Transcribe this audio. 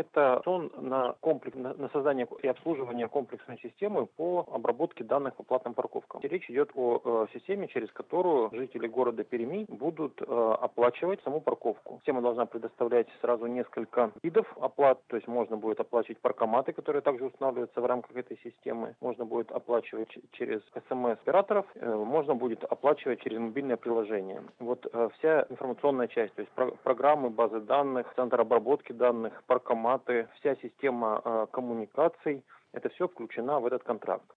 Это на создание и обслуживание комплексной системы по обработке данных по платным парковкам. Речь идет о системе, через которую жители города Перми будут оплачивать саму парковку. Система должна предоставлять сразу несколько видов оплат, то есть можно будет оплачивать паркоматы, которые также устанавливаются в рамках этой системы. Можно будет оплачивать через СМС-операторов, можно будет оплачивать через мобильное приложение. Вот вся информационная часть, то есть программы, базы данных, центр обработки данных, паркоматы, вся система коммуникаций, это все включено в этот контракт.